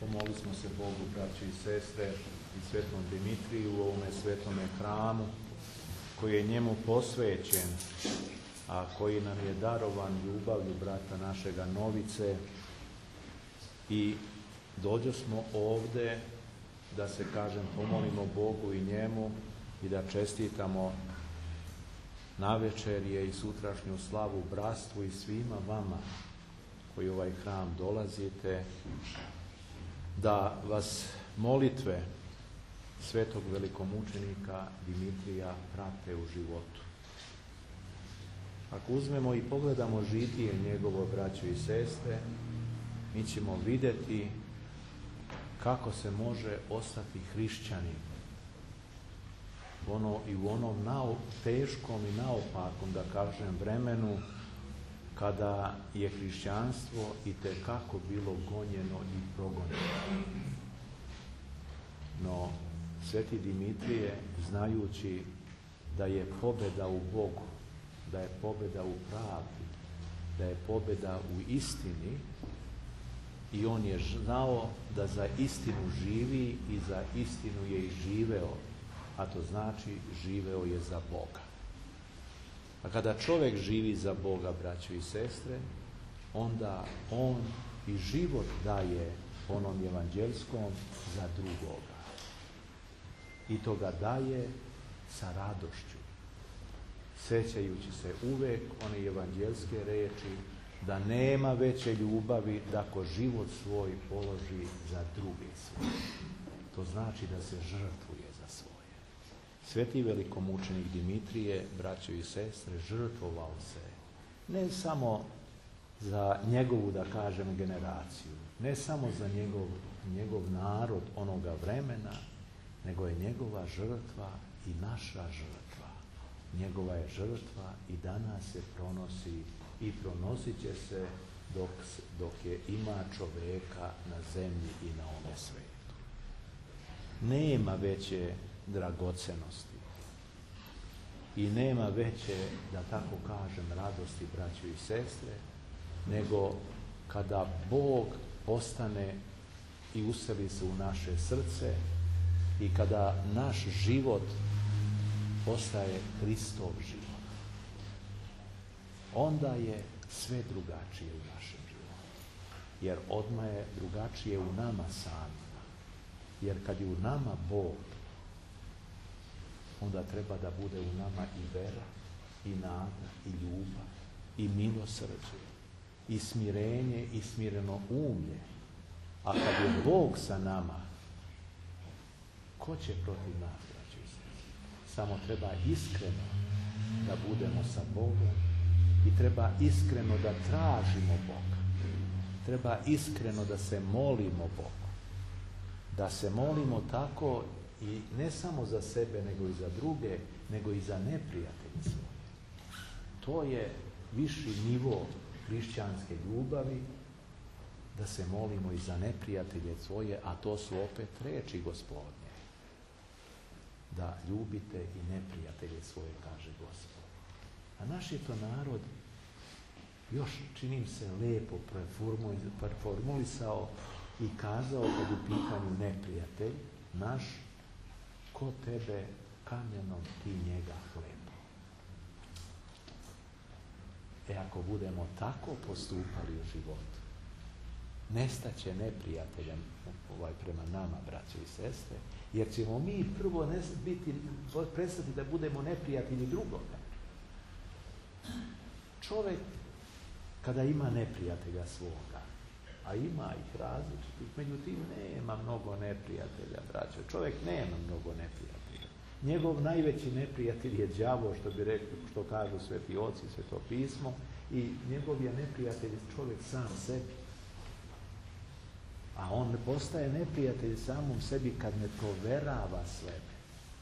Pomolili smo se Bogu, braći i sestre, i svetom Dimitriju u ovome svetome hramu, koji je njemu posvećen, a koji nam je darovan ljubavlju brata našega Novice. I dođo smo ovde da se, kažem, pomolimo Bogu i njemu i da čestitamo navečerje i sutrašnju slavu bratstvu i svima vama koji u ovaj hram dolazite, da vas molitve svetog velikomučenika Dimitrija prate u životu. Ako uzmemo i pogledamo žitije njegovo, braćo i sestre, mi ćemo vidjeti kako se može ostati hrišćanin u onom teškom i naopakom, da kažem, vremenu kada je hrišćanstvo itekako bilo gonjeno i progonjeno. No, sveti Dimitrije, znajući da je pobjeda u Bogu, da je pobjeda u pravdi, da je pobjeda u istini, i on je znao da za istinu živi i za istinu je i živeo, a to znači živeo je za Boga. A kada čovjek živi za Boga, braćo i sestre, onda on i život daje onom evanđelskom za drugoga. I to ga daje sa radošću, sećajući se uvek one evanđelske reči da nema veće ljubavi da ko život svoj položi za druge svoje. To znači da se žrtvuje za svoje. Sveti velikomučenik Dimitrije, braćo i sestre, žrtvovao se ne samo za njegovu, da kažem, generaciju, ne samo za njegov narod onoga vremena, nego je njegova žrtva i naša žrtva. Njegova je žrtva i danas se pronosi i pronosit će se dok je ima čoveka na zemlji i na ovome svetu. Nema veće dragocenosti i nema veće, da tako kažem, radosti, braćo i sestre, nego kada Bog postane i useli se u naše srce i kada naš život postaje Hristov život. Onda je sve drugačije u našem životu. Jer odmah je drugačije u nama samima. Jer kad je u nama Bog, onda treba da bude u nama i vera, i nada, i ljubav, i milosrđe, i smirenje, i smireno umlje. A kad je Bog sa nama, ko će protiv nas, braćo i sestre? Samo treba iskreno da budemo sa Bogom i treba iskreno da tražimo Boga. Treba iskreno da se molimo Bogu. Da se molimo tako i ne samo za sebe, nego i za druge, nego i za neprijatelje svoje. To je viši nivo hrišćanske ljubavi, da se molimo i za neprijatelje svoje, a to su opet riječi Gospodnje. Da ljubite i neprijatelje svoje, kaže Gospod. A naš je to narod još, činim se, lepo preformulisao i kazao kad u pitanju neprijatelj naš, ko tebe kamenom, ti njega hlebom. Ako budemo tako postupali u životu, nestaće neprijateljem prema nama, braćo i sestre, jer ćemo mi prvo prestati da budemo neprijatelji drugoga. Čovjek kada ima neprijatelja svoga, a ima ih različitih, međutim nema mnogo neprijatelja, braćo. Čovjek nema mnogo neprijatelja. Njegov najveći neprijatelj je đavo, što kažu sveti oci, sveto pismo, i njegov je neprijatelj čovjek sam sebi. A on postaje neprijatelj samom sebi kad ne proverava sebe.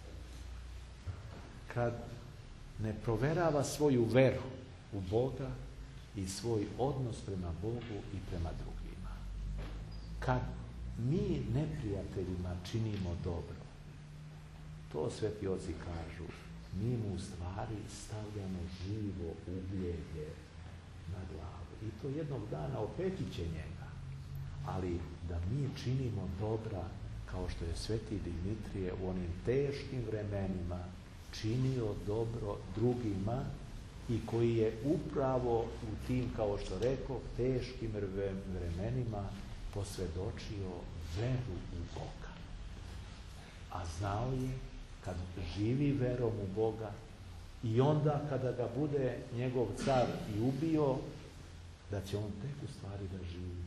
Kad ne proverava svoju veru u Boga i svoj odnos prema Bogu i prema drugima. Kad mi neprijateljima činimo dobro, to sveti oci kažu, mi mu u stvari stavljamo živo ugljeđe na glavu. I to jednog dana opekit će njega. ali da mi činimo dobra kao što je Sveti Dimitrije u onim teškim vremenima činio dobro drugima i koji je upravo u tim, kao što rekao, teškim vremenima posvjedočio veru u Boga. A znao je kad živi verom u Boga i onda kada ga bude njegov car i ubio, da će on tek u stvari da živi.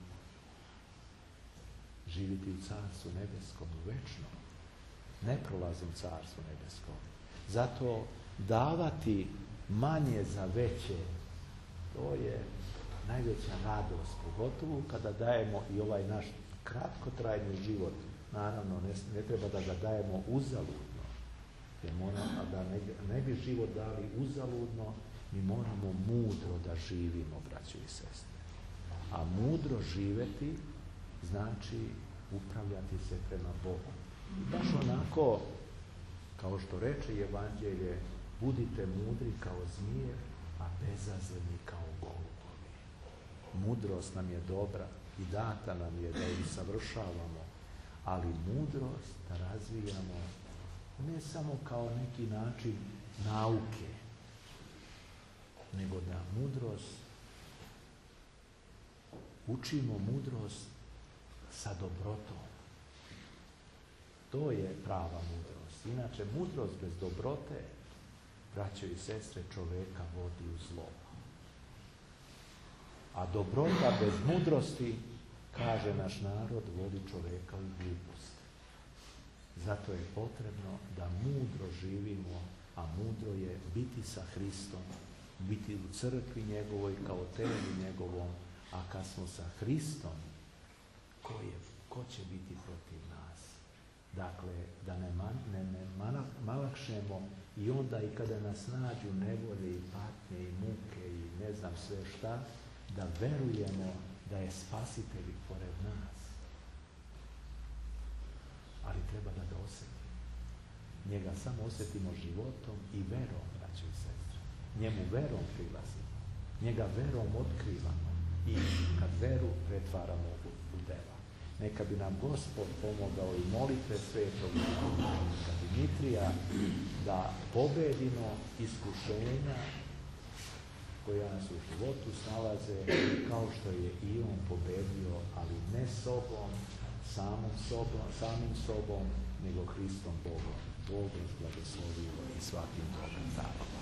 Živiti u Carstvu nebeskom, večno, neprolaznom Carstvu nebeskom. Zato davati manje za veće, to je najveća radost, pogotovo kada dajemo i ovaj naš kratkotrajni život. Naravno, ne treba da ga dajemo uzaludno, jer moramo, da ne bi život dali uzaludno, mi moramo mudro da živimo, braćo i sestre. A mudro živeti znači upravljati se prema Bogu. I baš onako, kao što reče Evanđelje, budite mudri kao zmije, a bezazleni kao golubovi. Mudrost nam je dobra i data nam je da ju savršavamo, ali mudrost da razvijamo ne samo kao neki način nauke, nego da mudrost učimo mudrost sa dobrotom. To je prava mudrost. Inače, mudrost bez dobrote, braćo i sestre, čoveka vodi u zlo. A dobrota bez mudrosti, kaže naš narod, vodi čoveka u glupost. Zato je potrebno da mudro živimo, a mudro je biti sa Hristom, biti u crkvi njegovoj kao telu njegovom, a kad smo sa Hristom, ko će biti protiv nas? Dakle, da ne malakšemo i onda i kada nas nađu nevolje i patnje i muke i ne znam sve šta, da verujemo da je Spasitelj pored nas. Ali treba da ga osjetimo. Njega samo osjetimo životom i verom, braćo i sestre. Njemu verom prilazimo. Njega verom otkrivamo i kad veru pretvaramo u dela. Neka bi nam Gospod pomogao i molitve svetog Dimitrija da pobedimo iskušenja koja nas u životu snalaze kao što je i on pobedio, ali ne sobom, samim sobom, nego Hristom Bogom. Bog nas blagoslovio i svakim dobrim darom.